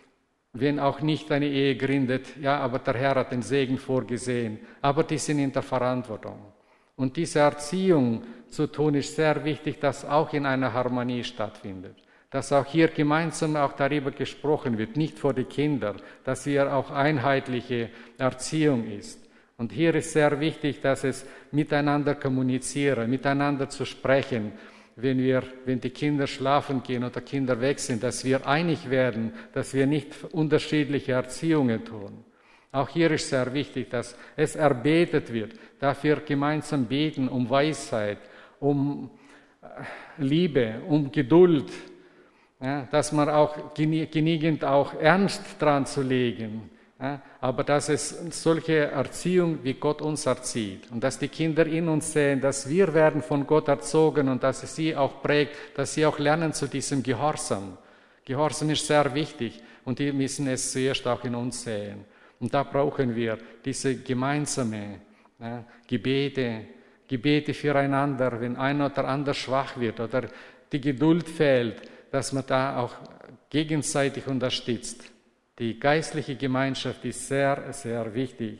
Wenn auch nicht eine Ehe gründet, ja, aber der Herr hat den Segen vorgesehen. Aber die sind in der Verantwortung. Und diese Erziehung zu tun, ist sehr wichtig, dass auch in einer Harmonie stattfindet. Dass auch hier gemeinsam auch darüber gesprochen wird, nicht vor die Kinder, dass hier auch einheitliche Erziehung ist. Und hier ist sehr wichtig, dass es miteinander kommunizieren, miteinander zu sprechen, wenn wir, wenn die Kinder schlafen gehen oder Kinder weg sind, dass wir einig werden, dass wir nicht unterschiedliche Erziehungen tun. Auch hier ist sehr wichtig, dass es erbetet wird, dass wir gemeinsam beten um Weisheit, um Liebe, um Geduld, ja, dass man auch genügend auch Ernst dran zu legen. Ja, aber dass es solche Erziehung, wie Gott uns erzieht und dass die Kinder in uns sehen, dass wir werden von Gott erzogen und dass es sie auch prägt, dass sie auch lernen zu diesem Gehorsam. Gehorsam ist sehr wichtig und die müssen es zuerst auch in uns sehen. Und da brauchen wir diese gemeinsame ja, Gebete, Gebete füreinander, wenn einer oder andere schwach wird oder die Geduld fehlt, dass man da auch gegenseitig unterstützt. Die geistliche Gemeinschaft ist sehr, sehr wichtig.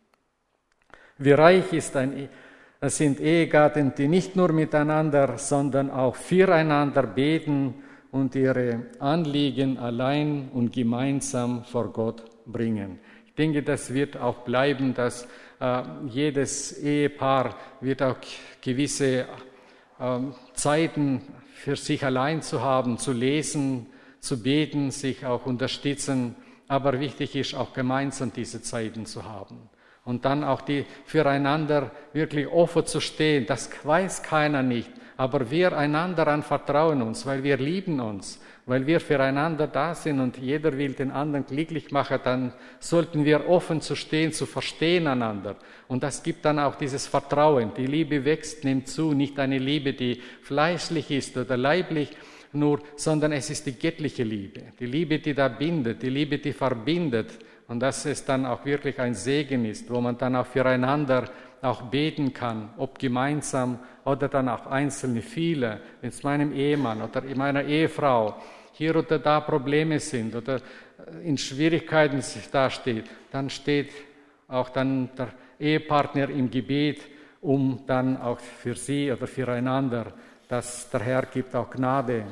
Wie reich ist ein, es sind Ehegatten, die nicht nur miteinander, sondern auch füreinander beten und ihre Anliegen allein und gemeinsam vor Gott bringen. Ich denke, das wird auch bleiben, dass äh, jedes Ehepaar wird auch gewisse äh, Zeiten für sich allein zu haben, zu lesen, zu beten, sich auch unterstützen. Aber wichtig ist auch gemeinsam diese Zeiten zu haben. Und dann auch die füreinander wirklich offen zu stehen. Das weiß keiner nicht. Aber wir einander anvertrauen uns, weil wir lieben uns, weil wir füreinander da sind und jeder will den anderen glücklich machen, dann sollten wir offen zu stehen, zu verstehen einander. Und das gibt dann auch dieses Vertrauen. Die Liebe wächst, nimmt zu, nicht eine Liebe, die fleischlich ist oder leiblich, nur, sondern es ist die göttliche Liebe, die Liebe, die da bindet, die Liebe, die verbindet und dass es dann auch wirklich ein Segen ist, wo man dann auch füreinander auch beten kann, ob gemeinsam oder dann auch einzelne, viele, wenn es meinem Ehemann oder meiner Ehefrau hier oder da Probleme sind oder in Schwierigkeiten dasteht, dann steht auch dann der Ehepartner im Gebet, um dann auch für sie oder füreinander, dass der Herr gibt auch Gnade.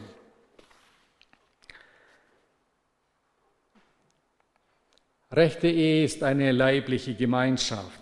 Rechte Ehe ist eine leibliche Gemeinschaft.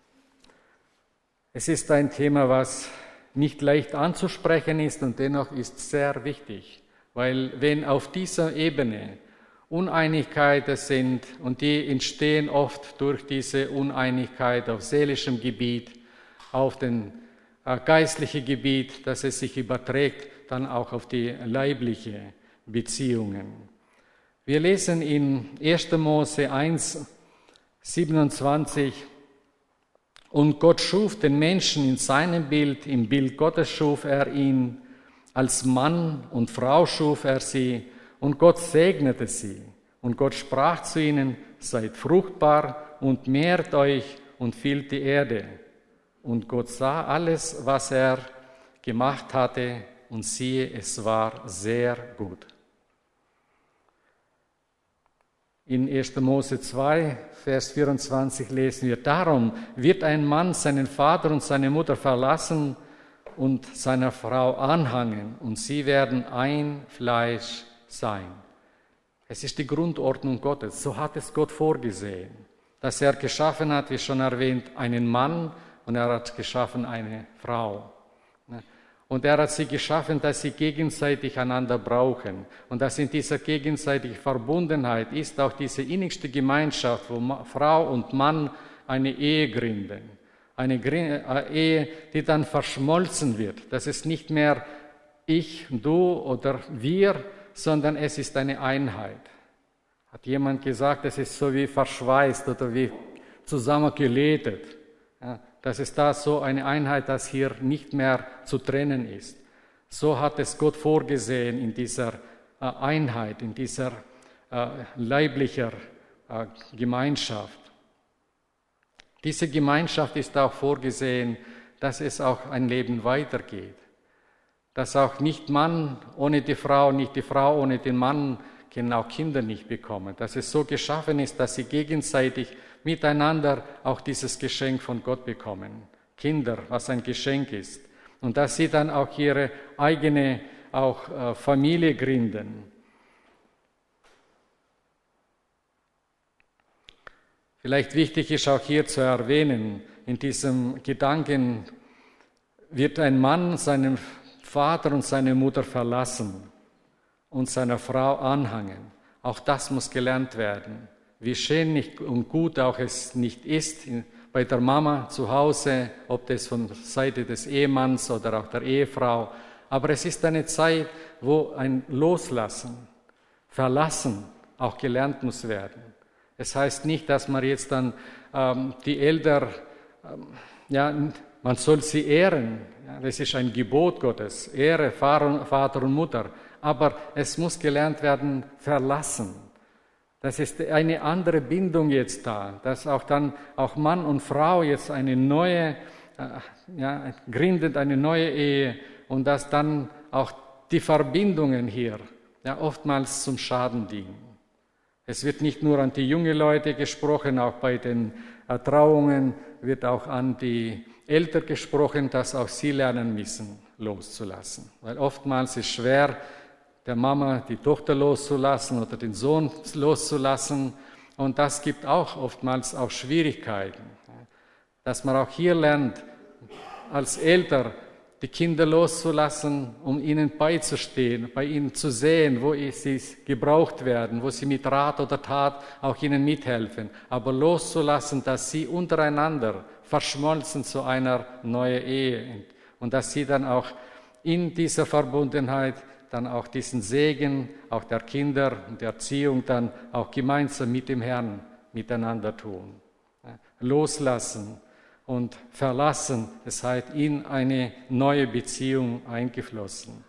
Es ist ein Thema, was nicht leicht anzusprechen ist und dennoch ist sehr wichtig, weil wenn auf dieser Ebene Uneinigkeiten sind und die entstehen oft durch diese Uneinigkeit auf seelischem Gebiet, auf den äh, geistlichen Gebiet, dass es sich überträgt dann auch auf die leibliche Beziehungen. Wir lesen in erster Mose eins, siebenundzwanzig, und Gott schuf den Menschen in seinem Bild, im Bild Gottes schuf er ihn, als Mann und Frau schuf er sie, und Gott segnete sie. Und Gott sprach zu ihnen, seid fruchtbar und mehrt euch und füllt die Erde. Und Gott sah alles, was er gemacht hatte, und siehe, es war sehr gut. In erster Mose zwei, Vers vierundzwanzig lesen wir, darum wird ein Mann seinen Vater und seine Mutter verlassen und seiner Frau anhangen, und sie werden ein Fleisch sein. Es ist die Grundordnung Gottes, so hat es Gott vorgesehen, dass er geschaffen hat, wie schon erwähnt, einen Mann und er hat geschaffen eine Frau. Und er hat sie geschaffen, dass sie gegenseitig einander brauchen. Und dass in dieser gegenseitigen Verbundenheit ist auch diese innigste Gemeinschaft, wo Frau und Mann eine Ehe gründen. Eine Ehe, die dann verschmolzen wird. Das ist nicht mehr ich, du oder wir, sondern es ist eine Einheit. Hat jemand gesagt, es ist so wie verschweißt oder wie zusammengelötet. Ja, das ist da so eine Einheit, dass hier nicht mehr zu trennen ist. So hat es Gott vorgesehen in dieser äh, Einheit, in dieser äh, leiblichen äh, Gemeinschaft. Diese Gemeinschaft ist auch vorgesehen, dass es auch ein Leben weitergeht. Dass auch nicht Mann ohne die Frau, nicht die Frau ohne den Mann können auch Kinder nicht bekommen. Dass es so geschaffen ist, dass sie gegenseitig miteinander auch dieses Geschenk von Gott bekommen. Kinder, was ein Geschenk ist. Und dass sie dann auch ihre eigene auch, äh, Familie gründen. Vielleicht wichtig ist auch hier zu erwähnen, in diesem Gedanken wird ein Mann seinen Vater und seine Mutter verlassen und seiner Frau anhangen. Auch das muss gelernt werden. Wie schön und gut auch es nicht ist bei der Mama zu Hause, ob das von der Seite des Ehemanns oder auch der Ehefrau. Aber es ist eine Zeit, wo ein Loslassen, Verlassen auch gelernt muss werden. Es heißt nicht, dass man jetzt dann ähm, die Eltern, ähm, ja, man soll sie ehren. Ja, das ist ein Gebot Gottes. Ehre Vater und Mutter. Aber es muss gelernt werden, verlassen. Das ist eine andere Bindung jetzt da, dass auch dann auch Mann und Frau jetzt eine neue, äh, ja, gründet eine neue Ehe und dass dann auch die Verbindungen hier ja, oftmals zum Schaden dienen. Es wird nicht nur an die jungen Leute gesprochen, auch bei den äh, Trauungen wird auch an die Eltern gesprochen, dass auch sie lernen müssen, loszulassen. Weil oftmals ist es schwer, der Mama die Tochter loszulassen oder den Sohn loszulassen. Und das gibt auch oftmals auch Schwierigkeiten. Dass man auch hier lernt, als Eltern die Kinder loszulassen, um ihnen beizustehen, bei ihnen zu sehen, wo sie gebraucht werden, wo sie mit Rat oder Tat auch ihnen mithelfen. Aber loszulassen, dass sie untereinander verschmolzen zu einer neuen Ehe. Und dass sie dann auch in dieser Verbundenheit dann auch diesen Segen, auch der Kinder und der Erziehung dann auch gemeinsam mit dem Herrn miteinander tun. Loslassen und verlassen, das heißt in eine neue Beziehung eingeflossen.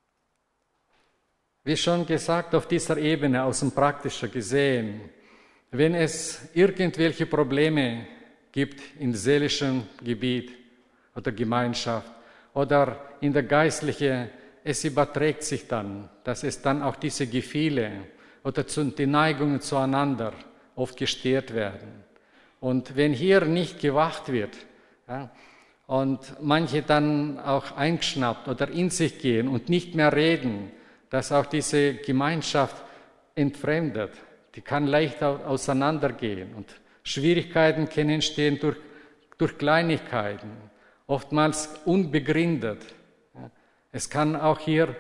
Wie schon gesagt, auf dieser Ebene, aus dem Praktischen gesehen, wenn es irgendwelche Probleme gibt im seelischen Gebiet oder Gemeinschaft oder in der geistlichen, es überträgt sich dann, dass es dann auch diese Gefühle oder die Neigungen zueinander oft gestört werden. Und wenn hier nicht gewacht wird, ja, und manche dann auch eingeschnappt oder in sich gehen und nicht mehr reden, dass auch diese Gemeinschaft entfremdet, die kann leicht auseinandergehen und Schwierigkeiten können entstehen durch, durch Kleinigkeiten, oftmals unbegründet. Es kann auch hier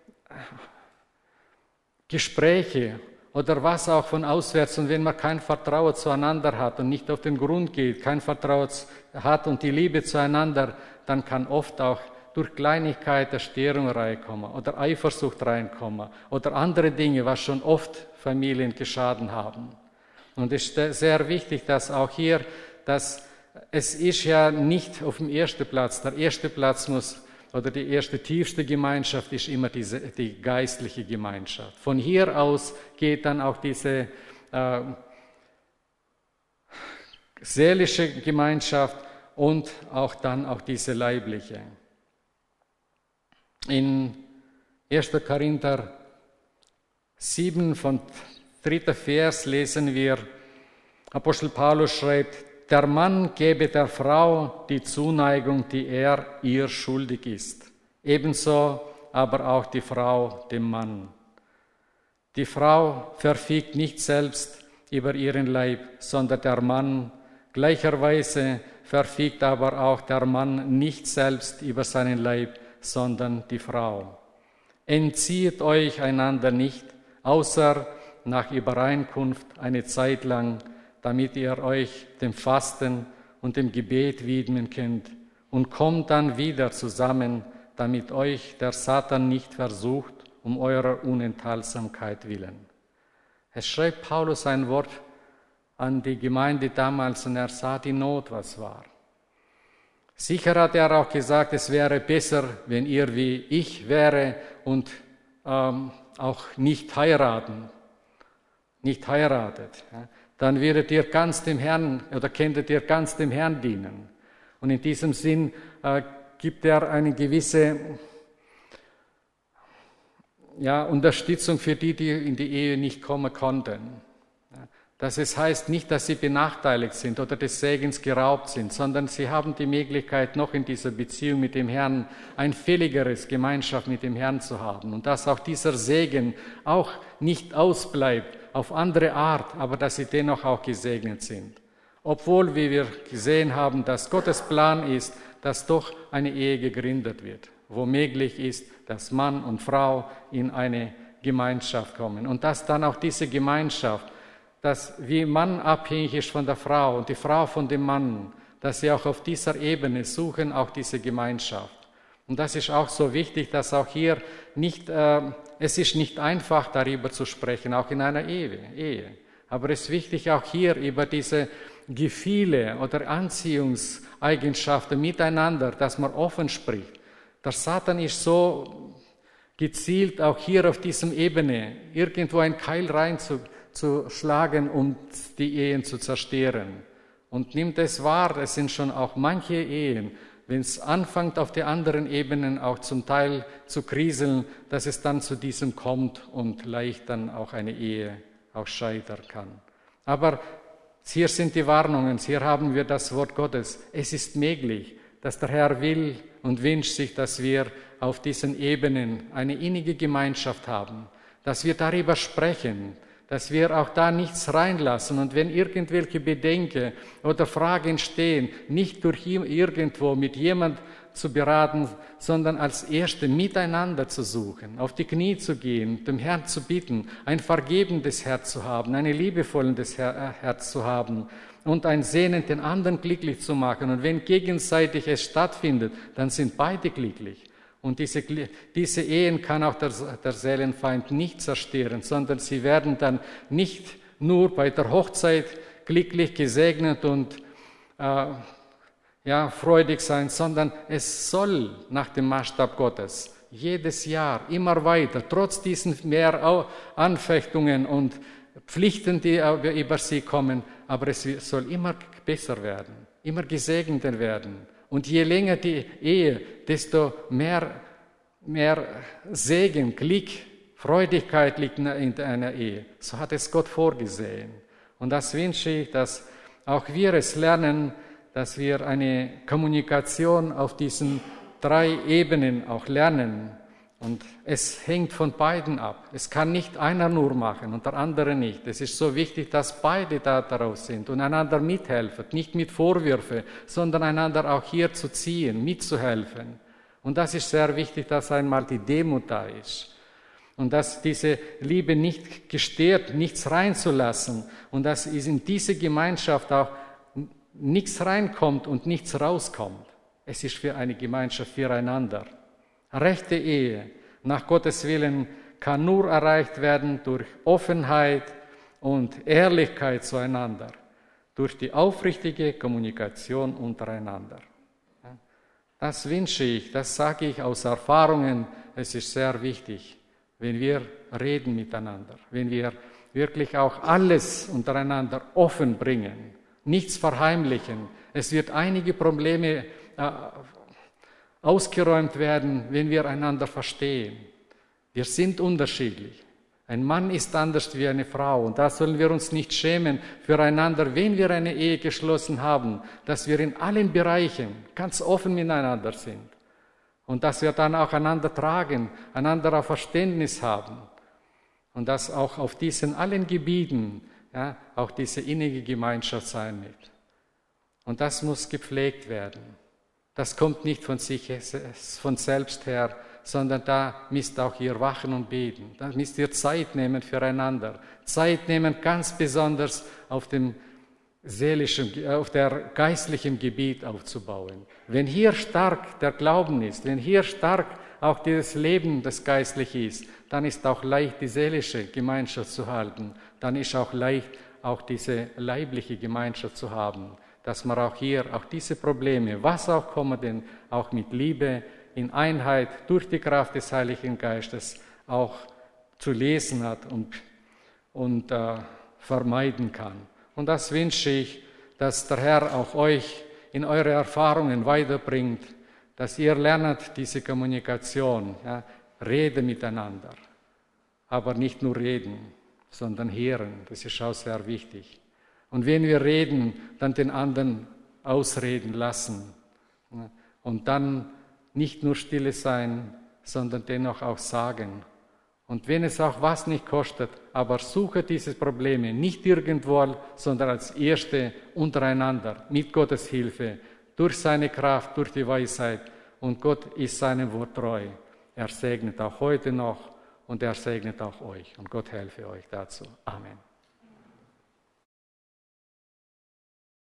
Gespräche oder was auch von auswärts, und wenn man kein Vertrauen zueinander hat und nicht auf den Grund geht, kein Vertrauen hat und die Liebe zueinander, dann kann oft auch durch Kleinigkeiten Störung reinkommen oder Eifersucht reinkommen oder andere Dinge, was schon oft Familien geschadet haben. Und es ist sehr wichtig, dass auch hier, dass es ist ja nicht auf dem ersten Platz, der erste Platz muss, oder die erste tiefste Gemeinschaft ist immer diese, die geistliche Gemeinschaft. Von hier aus geht dann auch diese äh, seelische Gemeinschaft und auch dann auch diese leibliche. In erster Korinther sieben von dritter Vers lesen wir, Apostel Paulus schreibt, der Mann gebe der Frau die Zuneigung, die er ihr schuldig ist. Ebenso aber auch die Frau dem Mann. Die Frau verfügt nicht selbst über ihren Leib, sondern der Mann. Gleicherweise verfügt aber auch der Mann nicht selbst über seinen Leib, sondern die Frau. Entzieht euch einander nicht, außer nach Übereinkunft eine Zeit lang, damit ihr euch dem Fasten und dem Gebet widmen könnt und kommt dann wieder zusammen, damit euch der Satan nicht versucht, um eurer Unenthaltsamkeit willen. Es schreibt Paulus ein Wort an die Gemeinde damals und er sah die Not, was war. Sicher hat er auch gesagt, es wäre besser, wenn ihr wie ich wäre und ähm, auch nicht heiraten, nicht heiratet. Ja. Dann werdet ihr ganz dem Herrn oder könntet ihr ganz dem Herrn dienen. Und in diesem Sinn äh, gibt er eine gewisse ja, Unterstützung für die, die in die Ehe nicht kommen konnten. Das es heißt nicht, dass sie benachteiligt sind oder des Segens geraubt sind, sondern sie haben die Möglichkeit, noch in dieser Beziehung mit dem Herrn ein fähigeres Gemeinschaft mit dem Herrn zu haben. Und dass auch dieser Segen auch nicht ausbleibt, auf andere Art, aber dass sie dennoch auch gesegnet sind. Obwohl, wie wir gesehen haben, dass Gottes Plan ist, dass doch eine Ehe gegründet wird, wo möglich ist, dass Mann und Frau in eine Gemeinschaft kommen. Und dass dann auch diese Gemeinschaft, dass wie Mann abhängig ist von der Frau und die Frau von dem Mann, dass sie auch auf dieser Ebene suchen, auch diese Gemeinschaft. Und das ist auch so wichtig, dass auch hier nicht, äh, es ist nicht einfach, darüber zu sprechen, auch in einer Ehe. Ehe. Aber es ist wichtig, auch hier über diese Gefühle oder Anziehungseigenschaften miteinander, dass man offen spricht. Der Satan ist so gezielt, auch hier auf diesem Ebene, irgendwo ein Keil reinzuschlagen, um die Ehen zu zerstören. Und nimmt es wahr, es sind schon auch manche Ehen, wenn es anfängt, auf den anderen Ebenen auch zum Teil zu kriseln, dass es dann zu diesem kommt und leicht dann auch eine Ehe auch scheitern kann. Aber hier sind die Warnungen, hier haben wir das Wort Gottes. Es ist möglich, dass der Herr will und wünscht sich, dass wir auf diesen Ebenen eine innige Gemeinschaft haben, dass wir darüber sprechen, dass wir auch da nichts reinlassen und wenn irgendwelche Bedenken oder Fragen entstehen, nicht durch irgendwo mit jemand zu beraten, sondern als Erste miteinander zu suchen, auf die Knie zu gehen, dem Herrn zu bitten, ein vergebendes Herz zu haben, ein liebevolles Herz zu haben und ein Sehnen, den anderen glücklich zu machen. Und wenn gegenseitig es stattfindet, dann sind beide glücklich. Und diese, diese Ehen kann auch der, der Seelenfeind nicht zerstören, sondern sie werden dann nicht nur bei der Hochzeit glücklich gesegnet und äh, ja, freudig sein, sondern es soll nach dem Maßstab Gottes jedes Jahr immer weiter, trotz diesen mehr Anfechtungen und Pflichten, die über sie kommen, aber es soll immer besser werden, immer gesegneter werden. Und je länger die Ehe, desto mehr, mehr Segen, Glück, Freudigkeit liegt in einer Ehe. So hat es Gott vorgesehen. Und das wünsche ich, dass auch wir es lernen, dass wir eine Kommunikation auf diesen drei Ebenen auch lernen. Und es hängt von beiden ab. Es kann nicht einer nur machen und der andere nicht. Es ist so wichtig, dass beide da darauf sind und einander mithelfen. Nicht mit Vorwürfen, sondern einander auch hier zu ziehen, mitzuhelfen. Und das ist sehr wichtig, dass einmal die Demut da ist. Und dass diese Liebe nicht gestört, nichts reinzulassen. Und dass in diese Gemeinschaft auch nichts reinkommt und nichts rauskommt. Es ist für eine Gemeinschaft füreinander. Rechte Ehe nach Gottes Willen kann nur erreicht werden durch Offenheit und Ehrlichkeit zueinander, durch die aufrichtige Kommunikation untereinander. Das wünsche ich, das sage ich aus Erfahrungen. Es ist sehr wichtig, wenn wir reden miteinander, wenn wir wirklich auch alles untereinander offen bringen, nichts verheimlichen. Es wird einige Probleme äh, ausgeräumt werden, wenn wir einander verstehen. Wir sind unterschiedlich. Ein Mann ist anders wie eine Frau und da sollen wir uns nicht schämen füreinander, wenn wir eine Ehe geschlossen haben, dass wir in allen Bereichen ganz offen miteinander sind und dass wir dann auch einander tragen, einander auch Verständnis haben und dass auch auf diesen allen Gebieten ja, auch diese innige Gemeinschaft sein wird. Und das muss gepflegt werden. Das kommt nicht von sich, von selbst her, sondern da müsst auch ihr wachen und beten. Da müsst ihr Zeit nehmen füreinander. Zeit nehmen ganz besonders auf dem seelischen, auf der geistlichen Gebiet aufzubauen. Wenn hier stark der Glauben ist, wenn hier stark auch dieses Leben, das geistlich ist, dann ist auch leicht die seelische Gemeinschaft zu halten. Dann ist auch leicht auch diese leibliche Gemeinschaft zu haben. Dass man auch hier, auch diese Probleme, was auch kommen, denn auch mit Liebe, in Einheit, durch die Kraft des Heiligen Geistes auch zu lesen hat und, und äh, vermeiden kann. Und das wünsche ich, dass der Herr auch euch in eure Erfahrungen weiterbringt, dass ihr lernt diese Kommunikation, ja, Rede miteinander, aber nicht nur reden, sondern hören, das ist auch sehr wichtig. Und wenn wir reden, dann den anderen ausreden lassen. Und dann nicht nur stille sein, sondern dennoch auch sagen. Und wenn es auch was nicht kostet, aber suche diese Probleme nicht irgendwo, sondern als erste untereinander, mit Gottes Hilfe, durch seine Kraft, durch die Weisheit. Und Gott ist seinem Wort treu. Er segnet auch heute noch und er segnet auch euch. Und Gott helfe euch dazu. Amen.